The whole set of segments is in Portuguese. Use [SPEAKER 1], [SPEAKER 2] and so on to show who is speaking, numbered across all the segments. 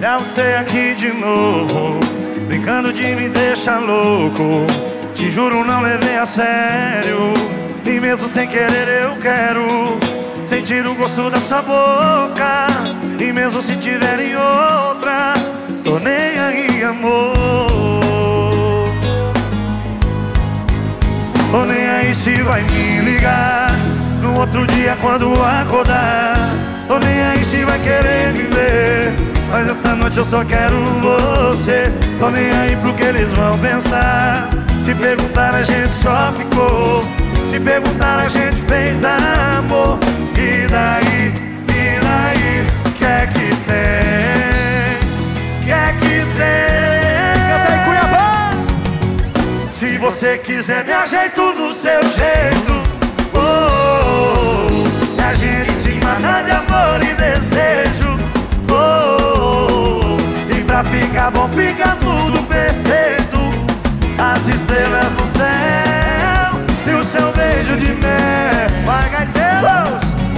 [SPEAKER 1] É você aqui de novo, brincando de me deixar louco. Te juro, não levei a sério, e mesmo sem querer eu quero sentir o gosto da sua boca. E mesmo se tiver em outra, tô nem aí, amor. Tô nem aí se vai me ligar no outro dia quando acordar. Tô nem aí se vai querer me ver, mas essa noite eu só quero você. Tô nem aí pro que eles vão pensar. Se perguntar a gente só ficou, se perguntar a gente fez amor. E daí, que é que tem? Que é que tem?
[SPEAKER 2] Canta aí, Cuiabá!
[SPEAKER 1] Se você quiser me ajeito no seu jeito, oh, oh, oh. E a gente se mata de amor e desejo, oh, oh, oh. E pra ficar bom fica tudo perfeito. As estrelas no céu e o seu beijo de mel. Vai, gaiteiro!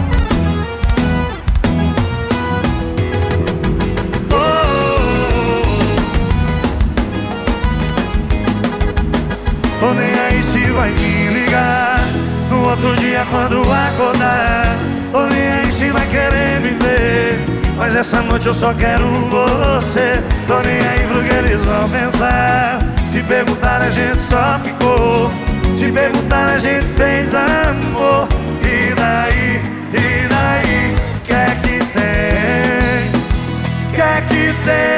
[SPEAKER 1] Tô nem aí se vai me ligar no outro dia quando acordar. Tô nem aí se vai querer me ver, mas essa noite eu só quero você. Tô nem aí pro que eles vão pensar. Se perguntar a gente só ficou, se perguntar a gente fez amor. E daí, que é que tem? Que é que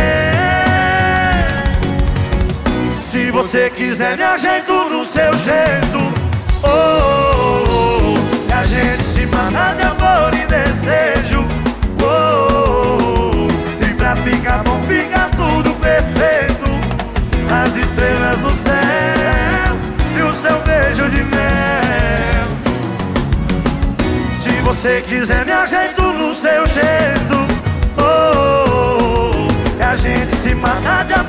[SPEAKER 1] tem? Se você quiser me ajeito no seu jeito, oh, oh, oh. E a gente se mata de amor e desejo, oh, oh, oh. E pra ficar bom fica tudo perfeito. As estrelas no céu e o seu beijo de mel. Se você quiser me ajeito no seu jeito, oh, oh, oh. E a gente se mata de amor